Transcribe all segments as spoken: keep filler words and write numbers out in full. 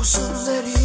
सुंदरी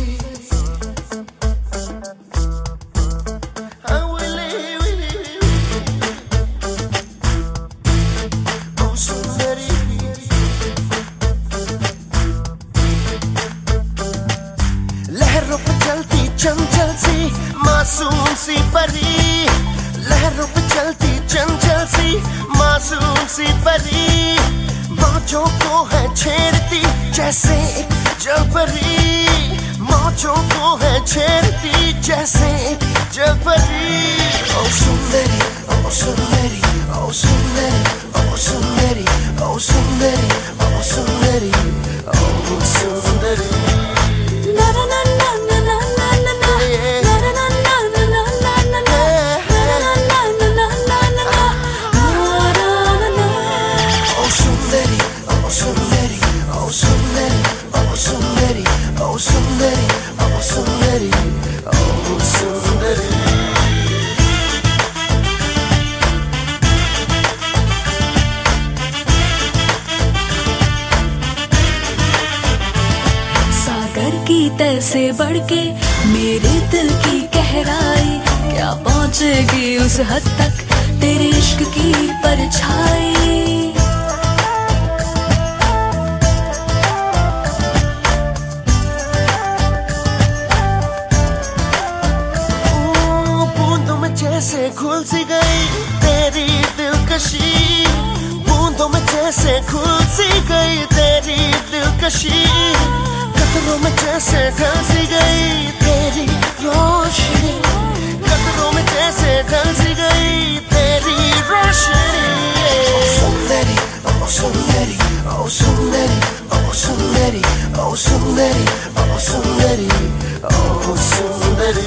लहरों पे चलती चंचल सी मासूम सी परी, लहरों पे चलती चंचल सी मासूम सी परी, मौजों को है छेड़ती जैसे एक जलपरी, मौजों को है छेड़ती जैसे एक जलपरी। ओ सुंदरी ओ सुंदरी ओ सुंदरी ओ सुंदरी ओ सुंदरी ओ सुंदरी ओ सुंदरी। की तह से बढ़ के मेरे दिल की गहराई, क्या पहुंचेगी उस हद तक तेरे इश्क की परछाई। बूंदों में जैसे घुल सी गई तेरी दिलकशी, बूंदों में जैसे घुल सी गई तेरी दिलकशी, कतरों में जैसे ढल सी गई तेरी रोशनी, कतरों में जैसे ढल सी गई तेरी रोशनी। ओ सुंदरी ओ सुंदरी ओ सुंदरी ओ सुंदरी ओ सुंदरी ओ सुंदरी ओ सुंदरी।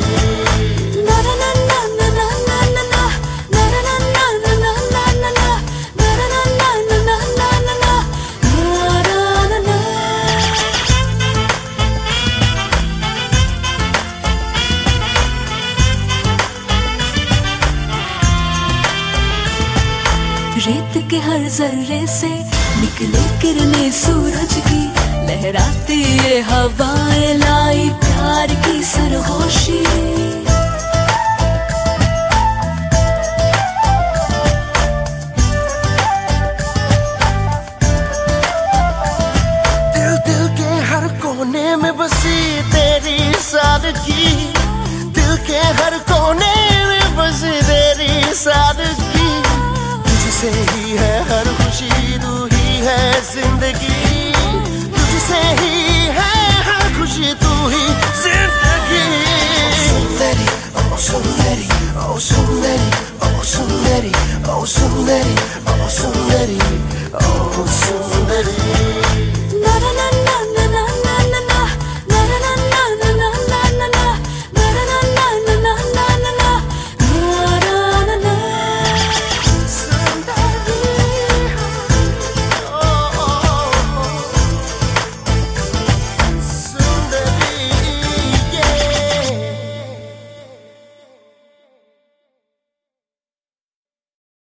रेत के हर जर्रे से निकले किरणें सूरज की, लहराती ये हवाएं लाई प्यार की सरगोशी। दिल दिल के हर कोने में बसी तेरी सादगी, दिल के हर कोने में बसी तेरी सादगी, तुझसे ही है हर खुशी तू ही है जिंदगी, तुझसे ही है हर खुशी तू ही जिंदगी। ओ सुंदरी ओ सुंदरी ओ सुंदरी ओ सुंदरी ओ सुंदरी ओ सुंदरी ओ सुंदरी।